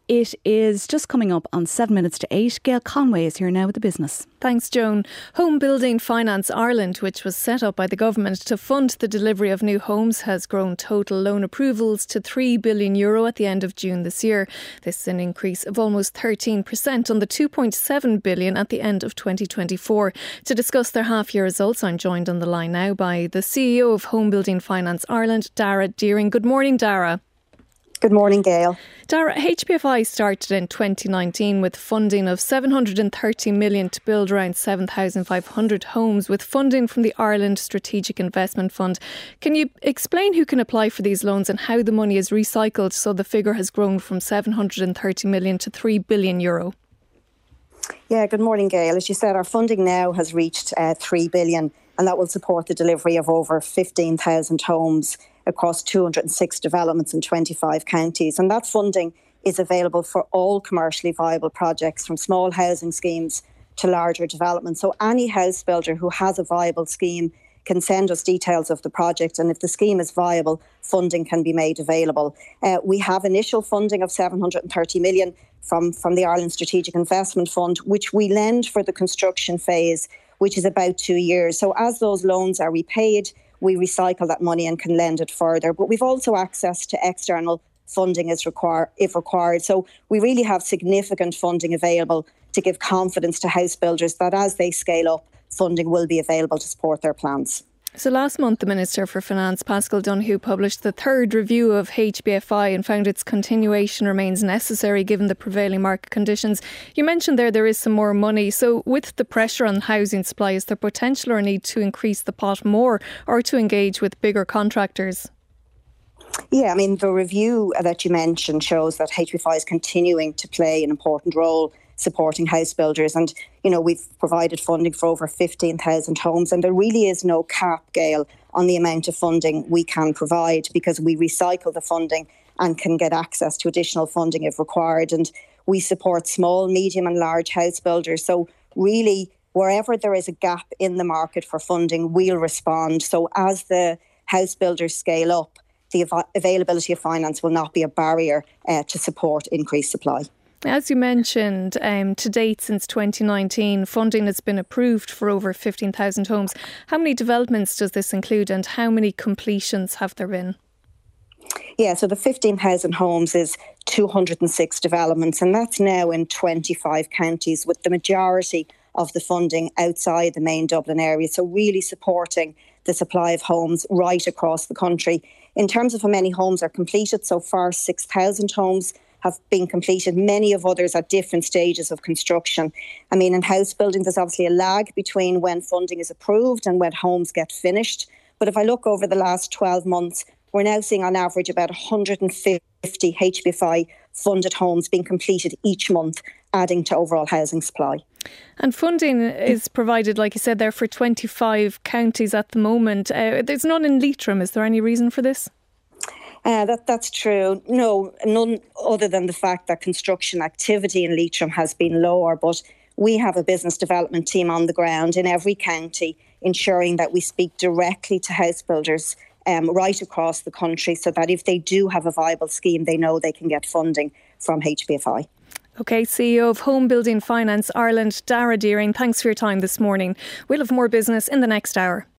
It is just coming up on 7 minutes to 8. Gail Conway is here now with the business. Thanks, Joan. Home Building Finance Ireland, which was set up by the government to fund the delivery of new homes, has grown total loan approvals to €3 billion at the end of June this year. This is an increase of almost 13% on the €2.7 billion at the end of 2024. To discuss their half-year results, I'm joined on the line now by the CEO of Home Building Finance Ireland, Darragh Deering. Good morning, Darragh. Good morning, Gail. Darragh, HBFI started in 2019 with funding of $730 million to build around 7,500 homes with funding from the Ireland Strategic Investment Fund. Can you explain who can apply for these loans and how the money is recycled so the figure has grown from $730 million to €3 billion? Yeah, good morning, Gail. As you said, our funding now has reached $3 billion, and that will support the delivery of over 15,000 homes across 206 developments in 25 counties. And that funding is available for all commercially viable projects, from small housing schemes to larger developments. So any house builder who has a viable scheme can send us details of the project, and if the scheme is viable, funding can be made available. We have initial funding of $730 million from the Ireland Strategic Investment Fund, which we lend for the construction phase, which is about 2 years. So as those loans are repaid, we recycle that money and can lend it further. But we've also access to external funding if required. So we really have significant funding available to give confidence to house builders that as they scale up, funding will be available to support their plans. So last month, the Minister for Finance, Paschal Donohoe, published the third review of HBFI and found its continuation remains necessary given the prevailing market conditions. You mentioned there is some more money. So with the pressure on housing supply, is there potential or need to increase the pot more or to engage with bigger contractors? Yeah, I mean, the review that you mentioned shows that HBFI is continuing to play an important role supporting house builders. And, you know, we've provided funding for over 15,000 homes, and there really is no cap, Gail, on the amount of funding we can provide because we recycle the funding and can get access to additional funding if required. And we support small, medium and large house builders. So really, wherever there is a gap in the market for funding, we'll respond. So as the house builders scale up, the availability of finance will not be a barrier to support increased supply. As you mentioned, to date since 2019, funding has been approved for over 15,000 homes. How many developments does this include and how many completions have there been? Yeah, so the 15,000 homes is 206 developments, and that's now in 25 counties, with the majority of the funding outside the main Dublin area. So really supporting the supply of homes right across the country. In terms of how many homes are completed, so far 6,000 homes have been completed, many of others at different stages of construction. I mean, in house building, there's obviously a lag between when funding is approved and when homes get finished. But if I look over the last 12 months, we're now seeing on average about 150 HBFI funded homes being completed each month, adding to overall housing supply. And funding is provided, like you said there, for 25 counties at the moment. There's none in Leitrim. Is there any reason for this? That's true. No, none other than the fact that construction activity in Leitrim has been lower. But we have a business development team on the ground in every county, ensuring that we speak directly to house builders right across the country so that if they do have a viable scheme, they know they can get funding from HBFI. OK, CEO of Home Building Finance Ireland, Darragh Deering, thanks for your time this morning. We'll have more business in the next hour.